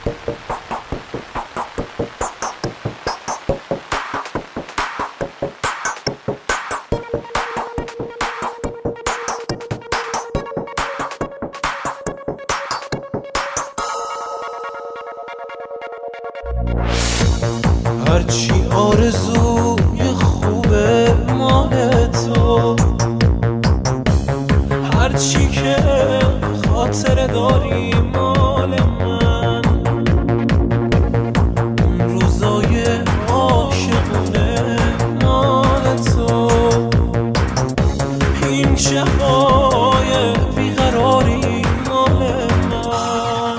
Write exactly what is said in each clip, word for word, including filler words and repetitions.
هرچی آرزوی خوبه مال تو، هرچی که خاطره داری مال من، اون روزای عاشقونه مال تو، این شبای بیقراری مال من،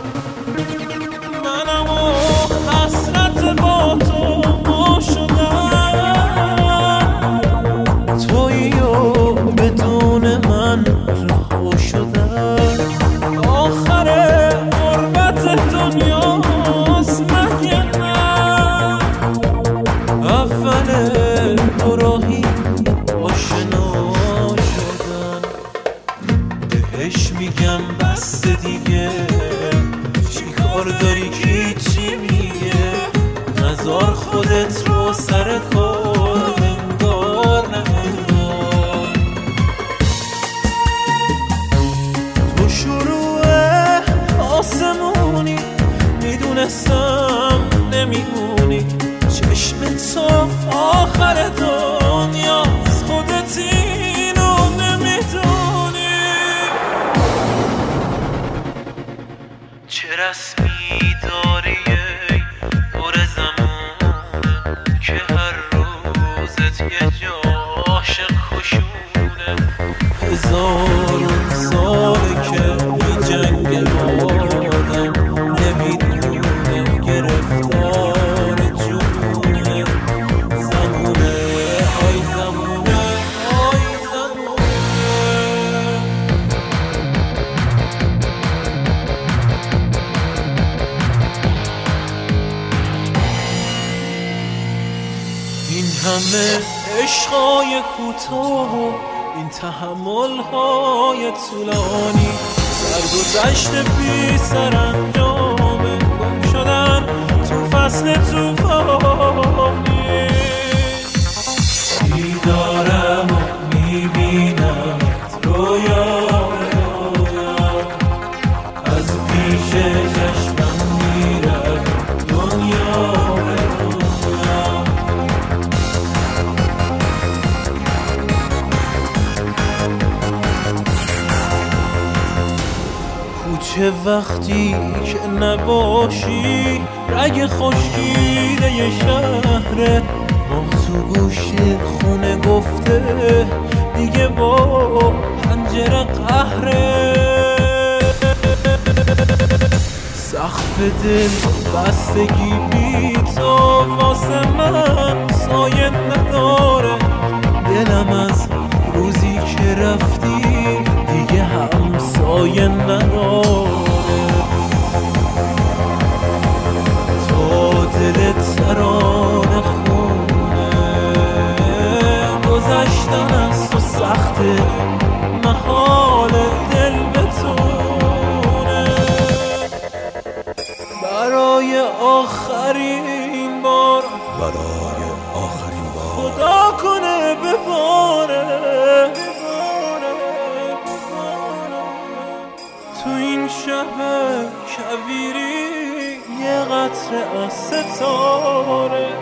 منم و حسرت با تو ما شدن، تویی و بدون من رها شدن، آخر غربت دنیاست مگه نه، اول دوراهی آشنا شدن، بهش میگم بس دیگه چی کار داری کی چی میگه، نذار خودت رو سر کار انگار نه انگار، تو شروع آسمونی میدونستم نمیمونی، چشم تو آخر دنیاست خودت اینو نمیدونی، چه رسمی داری ای دور زمونه که هر روزت یه جا عاشق خشونه، هزارون ساله که می جنگ آدم نمیدونه گرفتار جونه، زمونه آی زمونه آی زمونه. این همه عشقای کوتاه، این تحمل‌های طولانی، سرگذشت بی سرانجامه، گم شدن تو فصل طوفانی، دیدارم و میبینم رویا رویا، از پیش چشمم میره دنیا دنیا، کوچه وقتی که نباشی رگ خشکیده ی شهره، ماه تو گوشه خونه گفته دیگه با پنجره قهره، سقف دل بستگی بی تو واسه من سایه نداره، دلم از روزی که رفتی دیگه هم سایه نداره، تو دلت ترانه خونه، گذشتن از تو سخته محال دل بتونه، برای آخرین بار برای آخرین بار خدا کنه بباره، تو این شب کویری یه قطره از ستاره.